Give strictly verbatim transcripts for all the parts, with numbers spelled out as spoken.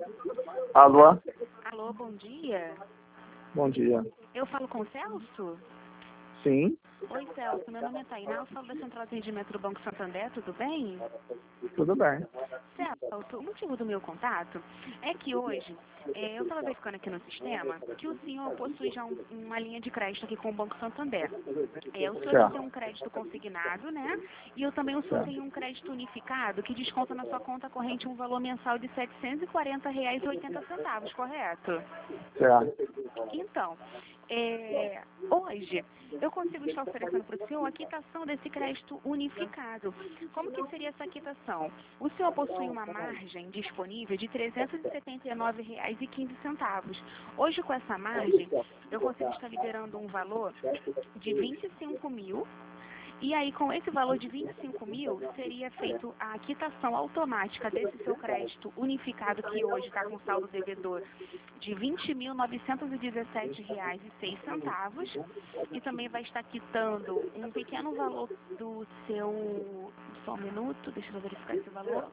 Alô? Alô, bom dia. Bom dia. Eu falo com o Celso? Sim, Oi, Celso. Meu nome é Tainá. Eu falo da Central de Atendimento do Banco Santander. Tudo bem? tudo bem. Celso, o motivo do meu contato é que hoje é, eu estava verificando aqui no sistema que o senhor possui já um- uma linha de crédito aqui com o Banco Santander. É, o senhor já tem Certo, um crédito consignado, né? E eu também o senhor certo. tem um crédito unificado que desconta na sua conta corrente um valor mensal de setecentos e quarenta reais e oitenta centavos, correto? Certo. Então, é, hoje eu consigo estar oferecendo para o senhor a quitação desse crédito unificado. Como que seria essa quitação? O senhor possui uma margem disponível de trezentos e setenta e nove reais e quinze centavos. Hoje, com essa margem, eu consigo estar liberando um valor de vinte e cinco mil. E aí, com esse valor de vinte e cinco mil, seria feito a quitação automática desse seu crédito unificado, que hoje está com saldo devedor de vinte mil novecentos e dezessete reais e seis centavos. E também vai estar quitando um pequeno valor do seu... Só um minuto, deixa eu verificar esse valor.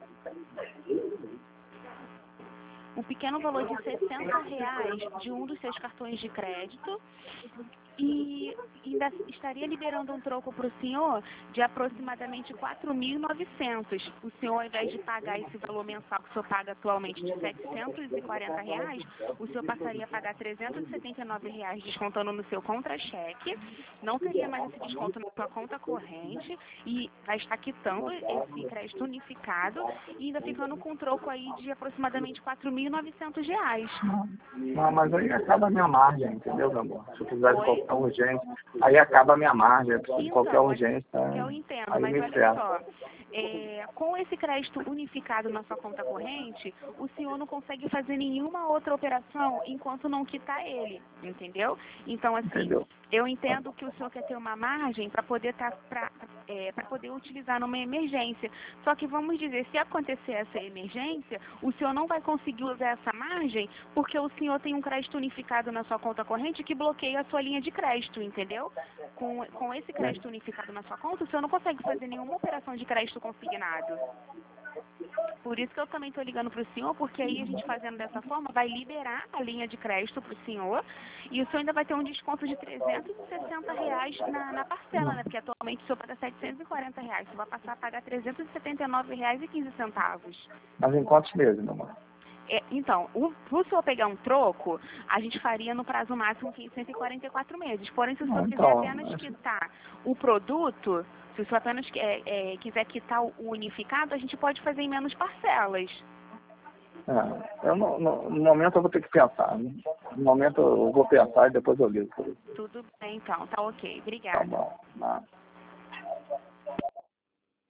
Um pequeno valor de sessenta reais de um dos seus cartões de crédito. E ainda estaria liberando um troco para o senhor de aproximadamente quatro mil e novecentos. O senhor, ao invés de pagar esse valor mensal que o senhor paga atualmente de setecentos e quarenta reais, o senhor passaria a pagar trezentos e setenta e nove reais descontando no seu contra-cheque. Não teria mais esse desconto na sua conta corrente e vai estar quitando esse crédito unificado e ainda ficando com um troco aí de aproximadamente quatro mil e novecentos reais. Não, mas aí acaba a minha margem, entendeu, meu amor? Se eu precisar de Oi? qualquer urgência, aí acaba a minha margem. Eu preciso de qualquer Então, mas urgência, eu entendo, aí mas me olha ferra. só, é, com esse crédito unificado na sua conta corrente, o senhor não consegue fazer nenhuma outra operação enquanto não quitar ele, entendeu? Então, assim, Entendeu? eu entendo que o senhor quer ter uma margem para poder tá, para é, para poder utilizar numa emergência. Só que vamos dizer, se acontecer essa emergência, o senhor não vai conseguir usar essa margem porque o senhor tem um crédito unificado na sua conta corrente que bloqueia a sua linha de crédito, entendeu? Com, com esse crédito unificado na sua conta, o senhor não consegue fazer nenhuma operação de crédito consignado. Por isso que eu também estou ligando para o senhor, porque aí a gente fazendo dessa forma vai liberar a linha de crédito para o senhor e o senhor ainda vai ter um desconto de trezentos e sessenta reais na, na parcela, né? Porque atualmente o senhor paga setecentos e quarenta reais, o senhor vai passar a pagar trezentos e setenta e nove reais e quinze centavos. Mas em quantos meses, meu amor? É, então, o, se o senhor pegar um troco, a gente faria no prazo máximo de cento e quarenta e quatro meses. Porém, se o senhor Não, quiser então, apenas quitar o produto, se o senhor apenas é, é, quiser quitar o unificado, a gente pode fazer em menos parcelas. é, eu não, no, no momento eu vou ter que pensar. Né? No momento eu vou pensar e depois eu ligo. Tudo bem, então. Tá ok. Tá Obrigada. bom. Não.